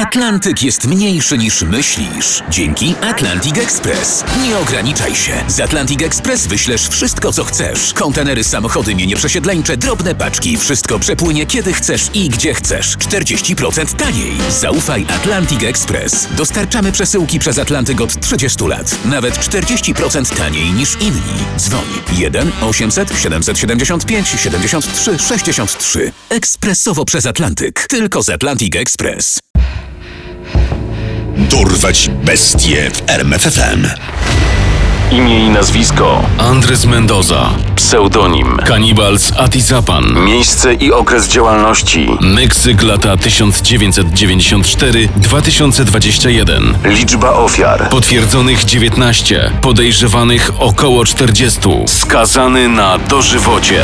Atlantyk jest mniejszy niż myślisz. Dzięki Atlantic Express. Nie ograniczaj się. Z Atlantic Express wyślesz wszystko, co chcesz. Kontenery, samochody, mienie przesiedleńcze, drobne paczki. Wszystko przepłynie kiedy chcesz i gdzie chcesz. 40% taniej. Zaufaj Atlantic Express. Dostarczamy przesyłki przez Atlantyk od 30 lat. Nawet 40% taniej niż inni. Dzwoń 1-800-775-73-63. Ekspresowo przez Atlantyk. Tylko z Atlantic Express. Dorwać bestie w RMF FM. Imię i nazwisko: Andres Mendoza. pseudonim Cannibals Atizapan. miejsce i okres działalności: Meksyk, lata 1994-2021. liczba ofiar: Potwierdzonych 19, podejrzewanych około 40. Skazany na dożywocie.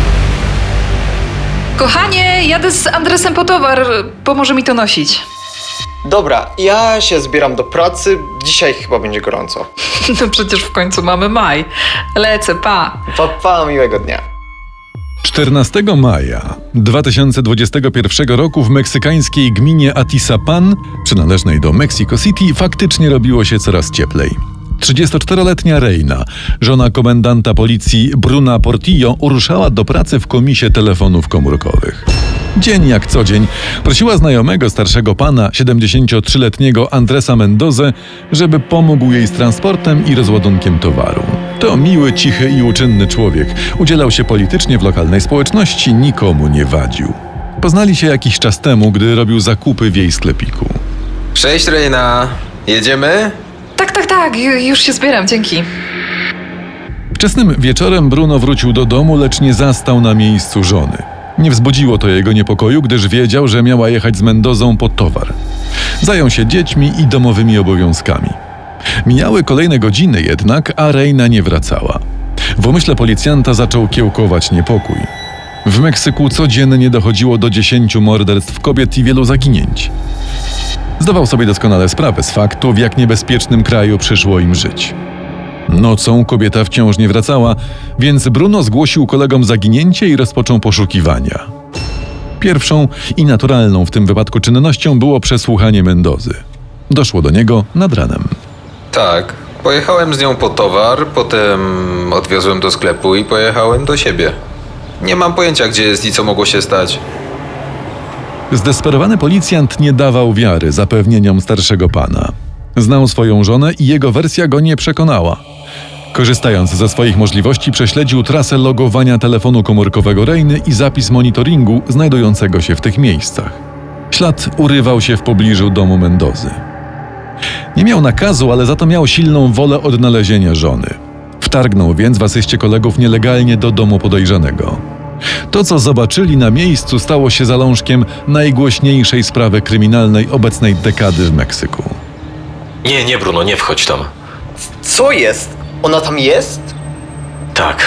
Kochanie, jadę z Andresem po towar. Pomoże mi to nosić. Dobra, ja się zbieram do pracy. Dzisiaj chyba będzie gorąco. No przecież w końcu mamy maj. Lecę, pa. Pa, miłego dnia. 14 maja 2021 roku w meksykańskiej gminie Atizapan, przynależnej do Mexico City, faktycznie robiło się coraz cieplej. 34-letnia Reina, żona komendanta policji Bruna Portillo, ruszała do pracy w komisie telefonów komórkowych. Dzień jak co dzień prosiła znajomego starszego pana, 73-letniego Andresa Mendozę, żeby pomógł jej z transportem i rozładunkiem towaru. To miły, cichy i uczynny człowiek. Udzielał się politycznie w lokalnej społeczności, nikomu nie wadził. Poznali się jakiś czas temu, gdy robił zakupy w jej sklepiku. Cześć Reina, jedziemy? Tak, już się zbieram, dzięki. Wczesnym wieczorem Bruno wrócił do domu, lecz nie zastał na miejscu żony. Nie wzbudziło to jego niepokoju, gdyż wiedział, że miała jechać z Mendozą po towar. Zajął się dziećmi i domowymi obowiązkami. Mijały kolejne godziny jednak, a Reina nie wracała. W umyśle policjanta zaczął kiełkować niepokój. W Meksyku codziennie dochodziło do 10 morderstw kobiet i wielu zaginięć. Zdawał sobie doskonale sprawę z faktu, w jak niebezpiecznym kraju przyszło im żyć. Nocą kobieta wciąż nie wracała, więc Bruno zgłosił kolegom zaginięcie i rozpoczął poszukiwania. Pierwszą i naturalną w tym wypadku czynnością było przesłuchanie Mendozy. Doszło do niego nad ranem. Tak, pojechałem z nią po towar, potem odwiozłem do sklepu i pojechałem do siebie. Nie mam pojęcia, gdzie jest i co mogło się stać. Zdesperowany policjant nie dawał wiary zapewnieniom starszego pana. Znał swoją żonę i jego wersja go nie przekonała. Korzystając ze swoich możliwości, prześledził trasę logowania telefonu komórkowego Reiny i zapis monitoringu znajdującego się w tych miejscach. Ślad urywał się w pobliżu domu Mendozy. Nie miał nakazu, ale za to miał silną wolę odnalezienia żony. Wtargnął więc w asyście kolegów nielegalnie do domu podejrzanego. To, co zobaczyli na miejscu, stało się zalążkiem najgłośniejszej sprawy kryminalnej obecnej dekady w Meksyku. Nie, Bruno, nie wchodź tam. Co jest? Ona tam jest? Tak.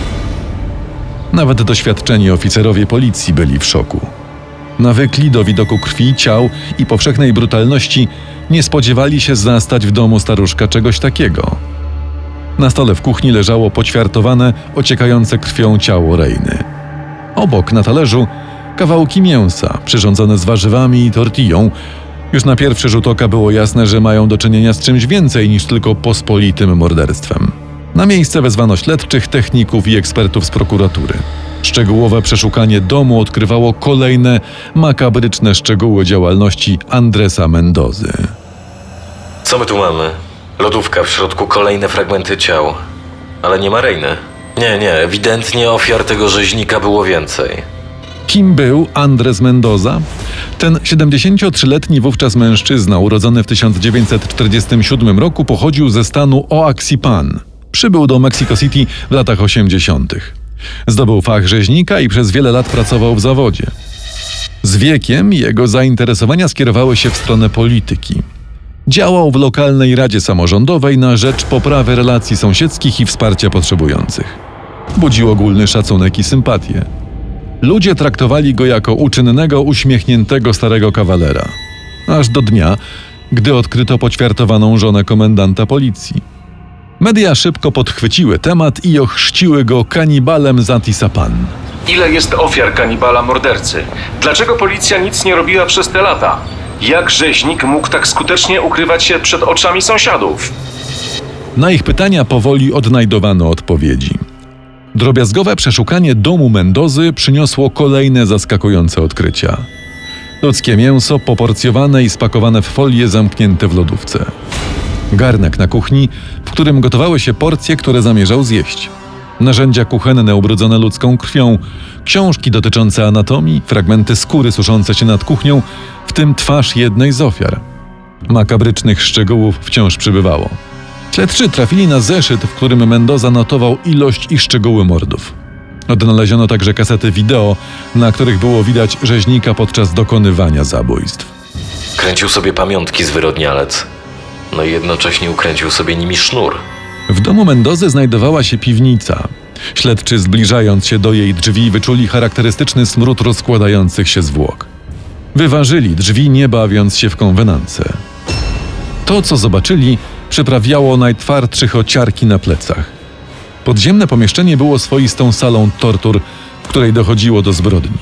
Nawet doświadczeni oficerowie policji byli w szoku. Nawykli do widoku krwi, ciał i powszechnej brutalności, nie spodziewali się zastać w domu staruszka czegoś takiego. Na stole w kuchni leżało poćwiartowane, ociekające krwią ciało Reiny. Obok, na talerzu, kawałki mięsa, przyrządzone z warzywami i tortillą. Już na pierwszy rzut oka było jasne, że mają do czynienia z czymś więcej niż tylko pospolitym morderstwem. Na miejsce wezwano śledczych, techników i ekspertów z prokuratury. Szczegółowe przeszukanie domu odkrywało kolejne makabryczne szczegóły działalności Andresa Mendozy. Co my tu mamy? Lodówka, w środku kolejne fragmenty ciał. Ale nie ma Reiny. Nie, ewidentnie ofiar tego rzeźnika było więcej. Kim był Andres Mendoza? Ten 73-letni wówczas mężczyzna, urodzony w 1947 roku, pochodził ze stanu Oaxacan. Przybył do Mexico City w latach 80. Zdobył fach rzeźnika i przez wiele lat pracował w zawodzie. Z wiekiem jego zainteresowania skierowały się w stronę polityki. Działał w lokalnej radzie samorządowej na rzecz poprawy relacji sąsiedzkich i wsparcia potrzebujących. Budził ogólny szacunek i sympatię. Ludzie traktowali go jako uczynnego, uśmiechniętego starego kawalera. Aż do dnia, gdy odkryto poćwiartowaną żonę komendanta policji. Media szybko podchwyciły temat i ochrzciły go kanibalem z Atizapan. Ile jest ofiar kanibala mordercy? Dlaczego policja nic nie robiła przez te lata? Jak rzeźnik mógł tak skutecznie ukrywać się przed oczami sąsiadów? Na ich pytania powoli odnajdowano odpowiedzi. Drobiazgowe przeszukanie domu Mendozy przyniosło kolejne zaskakujące odkrycia. Ludzkie mięso poporcjowane i spakowane w folie zamknięte w lodówce. Garnek na kuchni, w którym gotowały się porcje, które zamierzał zjeść. Narzędzia kuchenne ubrudzone ludzką krwią, książki dotyczące anatomii, fragmenty skóry suszące się nad kuchnią, w tym twarz jednej z ofiar. Makabrycznych szczegółów wciąż przybywało. Śledczy trafili na zeszyt, w którym Mendoza notował ilość i szczegóły mordów. Odnaleziono także kasety wideo, na których było widać rzeźnika podczas dokonywania zabójstw. Kręcił sobie pamiątki zwyrodnialec. No i jednocześnie ukręcił sobie nimi sznur. W domu Mendozy znajdowała się piwnica. Śledczy, zbliżając się do jej drzwi, wyczuli charakterystyczny smród rozkładających się zwłok. Wyważyli drzwi, nie bawiąc się w konwenance. To, co zobaczyli, przyprawiało najtwardszych o ciarki na plecach. Podziemne pomieszczenie było swoistą salą tortur, w której dochodziło do zbrodni.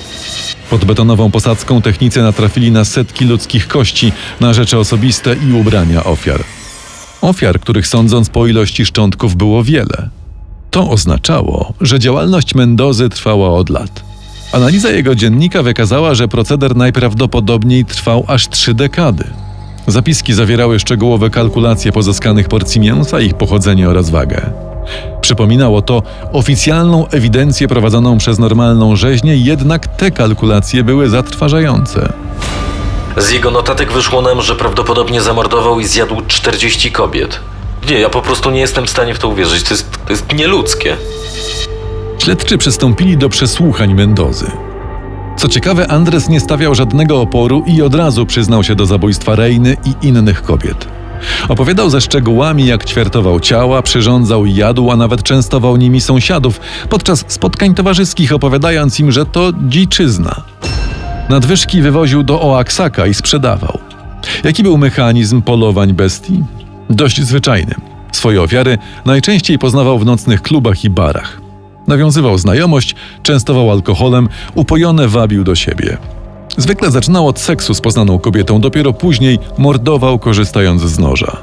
Pod betonową posadzką technicy natrafili na setki ludzkich kości, na rzeczy osobiste i ubrania ofiar. Ofiar, których sądząc po ilości szczątków było wiele. To oznaczało, że działalność Mendozy trwała od lat. Analiza jego dziennika wykazała, że proceder najprawdopodobniej trwał aż 3 dekady. Zapiski zawierały szczegółowe kalkulacje pozyskanych porcji mięsa, ich pochodzenie oraz wagę. Przypominało to oficjalną ewidencję prowadzoną przez normalną rzeźnię, jednak te kalkulacje były zatrważające. Z jego notatek wyszło nam, że prawdopodobnie zamordował i zjadł 40 kobiet. Nie, ja po prostu nie jestem w stanie w to uwierzyć. To jest nieludzkie. Śledczy przystąpili do przesłuchań Mendozy. Co ciekawe, Andres nie stawiał żadnego oporu i od razu przyznał się do zabójstwa Reiny i innych kobiet. Opowiadał ze szczegółami, jak ćwiartował ciała, przyrządzał i jadł, a nawet częstował nimi sąsiadów podczas spotkań towarzyskich, opowiadając im, że to dziczyzna. Nadwyżki wywoził do Oaxaca i sprzedawał. Jaki był mechanizm polowań bestii? Dość zwyczajny. Swoje ofiary najczęściej poznawał w nocnych klubach i barach. Nawiązywał znajomość, częstował alkoholem, upojone wabił do siebie. Zwykle zaczynał od seksu z poznaną kobietą, dopiero później mordował, korzystając z noża.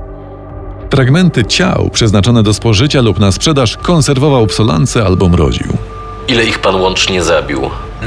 Fragmenty ciał przeznaczone do spożycia lub na sprzedaż konserwował w solance albo mroził. Ile ich pan łącznie zabił?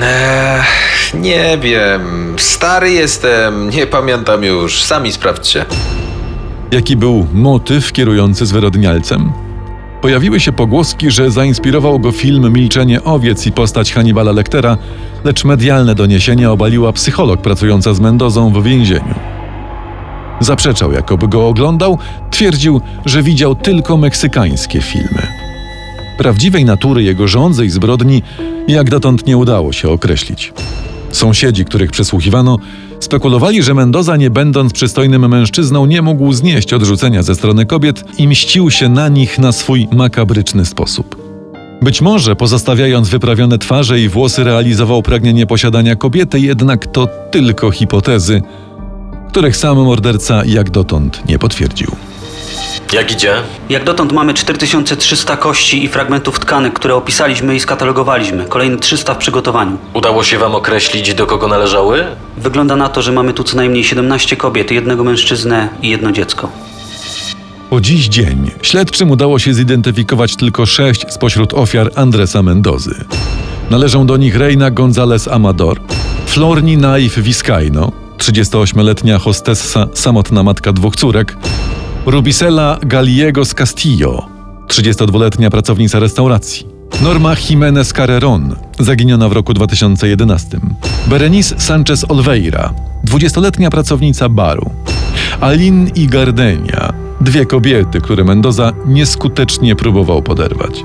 Nie wiem. Stary jestem, nie pamiętam już. Sami sprawdźcie. Jaki był motyw kierujący zwyrodnialcem? Pojawiły się pogłoski, że zainspirował go film Milczenie owiec i postać Hannibala Lectera, lecz medialne doniesienia obaliła psycholog pracująca z Mendozą w więzieniu. Zaprzeczał, jakoby go oglądał, twierdził, że widział tylko meksykańskie filmy. Prawdziwej natury jego żądzy i zbrodni jak dotąd nie udało się określić. Sąsiedzi, których przesłuchiwano, spekulowali, że Mendoza, nie będąc przystojnym mężczyzną, nie mógł znieść odrzucenia ze strony kobiet i mścił się na nich na swój makabryczny sposób. Być może, pozostawiając wyprawione twarze i włosy, realizował pragnienie posiadania kobiety, jednak to tylko hipotezy, których sam morderca jak dotąd nie potwierdził. Jak idzie? Jak dotąd mamy 4300 kości i fragmentów tkanek, które opisaliśmy i skatalogowaliśmy. Kolejne 300 w przygotowaniu. Udało się wam określić, do kogo należały? Wygląda na to, że mamy tu co najmniej 17 kobiet, 1 mężczyznę i 1 dziecko. Po dziś dzień śledczym udało się zidentyfikować tylko 6 spośród ofiar Andresa Mendozy. Należą do nich Reina González Amador, Florni Naif Vizcaino, 38-letnia hostessa, samotna matka 2 córek, Rubicela Gallegos Castillo, 32-letnia pracownica restauracji, Norma Jiménez Carrerón, zaginiona w roku 2011, Berenice Sánchez Olveira, 20-letnia pracownica baru, Aline i Gardenia, 2 kobiety, które Mendoza nieskutecznie próbował poderwać.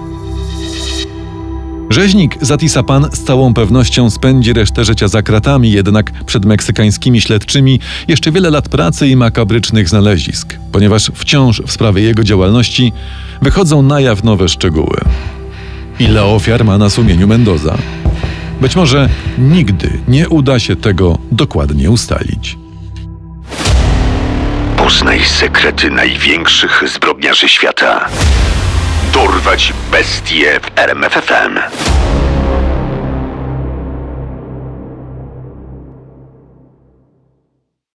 Rzeźnik Zatisapan z całą pewnością spędzi resztę życia za kratami, jednak przed meksykańskimi śledczymi jeszcze wiele lat pracy i makabrycznych znalezisk, ponieważ wciąż w sprawie jego działalności wychodzą na jaw nowe szczegóły. Ile ofiar ma na sumieniu Mendoza? Być może nigdy nie uda się tego dokładnie ustalić. Poznaj sekrety największych zbrodniarzy świata. Dorwać bestie w RMF FM.